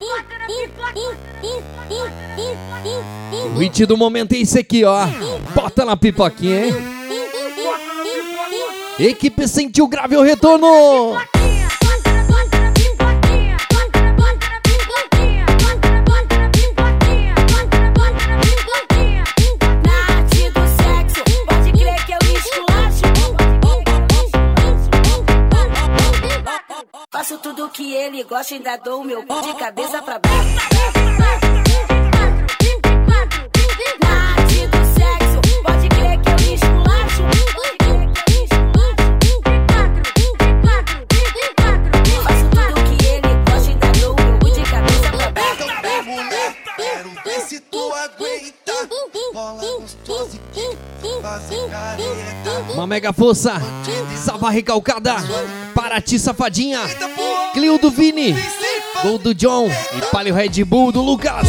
O hit do momento é esse aqui, ó. Bota na pipoquinha, hein? Equipe Sentiu Grave o retorno. Faço tudo que ele gosta, ainda dou o meu cu de cabeça pra baixo. Na arte do sexo, pode crer que eu esculacho. Faço tudo que ele gosta, ainda dou o meu cu de cabeça pra baixo. Mulher, quero ver se tu aguenta. Bola gostosa e fazer careta. Uma mega força. Salva recalcada. Para ti, safadinha. Clio do Vini. Gol do John. E palio Red Bull do Lucas.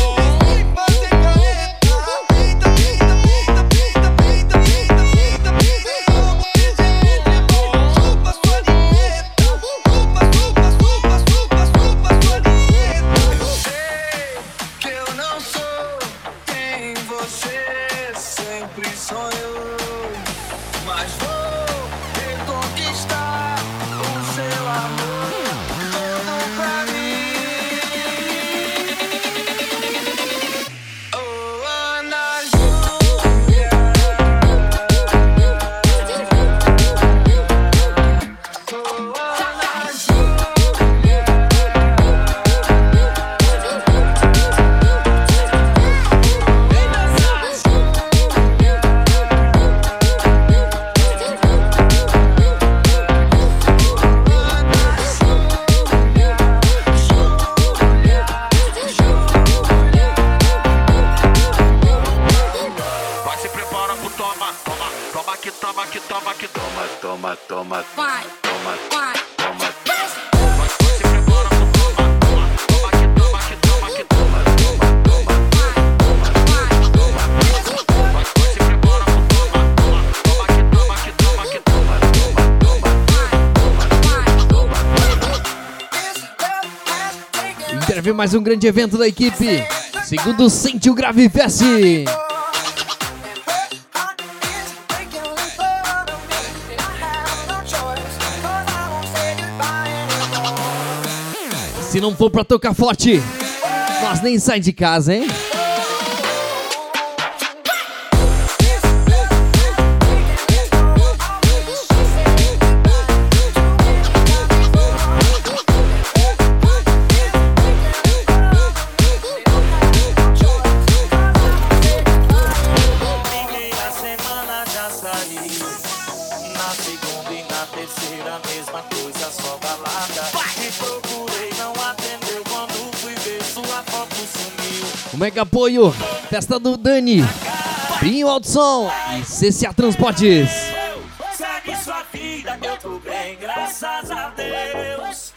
Ver mais um grande evento da equipe. Segundo Sentiu Grave Fest. Se não for pra tocar forte, nós nem saímos de casa, hein? O mega apoio, festa do Dani, Pinho Alto Som e CCA Transportes. Segue sua vida, eu tô bem, graças a Deus.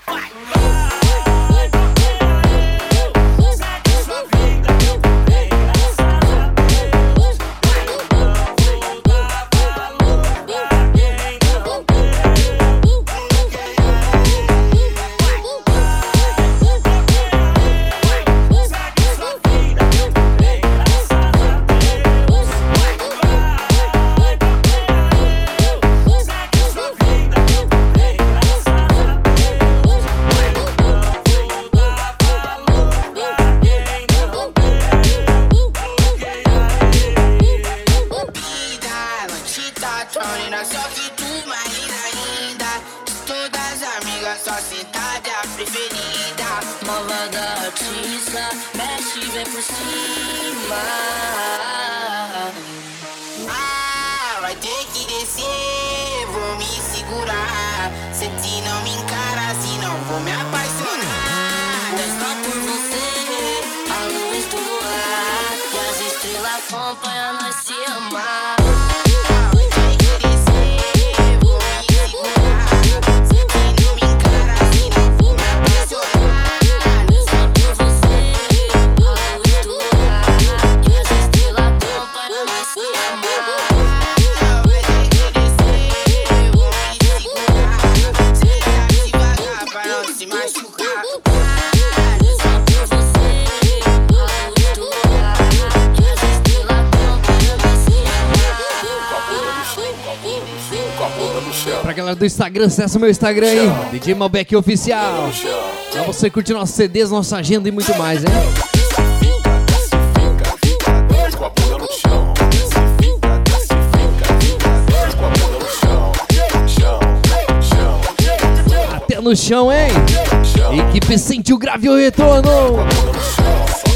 Vai ter que descer, vou me segurar. Se te não me encara, se não vou me apaixonar. É só por você, a luz do luar e as estrelas acompanham nós se amar. Vai ter que descer, vou me segurar. Se te não me encara, se não vou me apaixonar. É só por você, a luz do luar e as estrelas acompanham nós se amar. Se machucar, só no chão. Pra galera do Instagram, acessa o meu Instagram aí, DJ Malbec Oficial. No chão. Pra você curtir nossos CDs, nossa agenda e muito mais, hein? Com a bunda no chão. Com a bunda no chão. Chão, chão. Até no chão, hein? Equipe sentiu grave o retorno. Com a bunda no chão.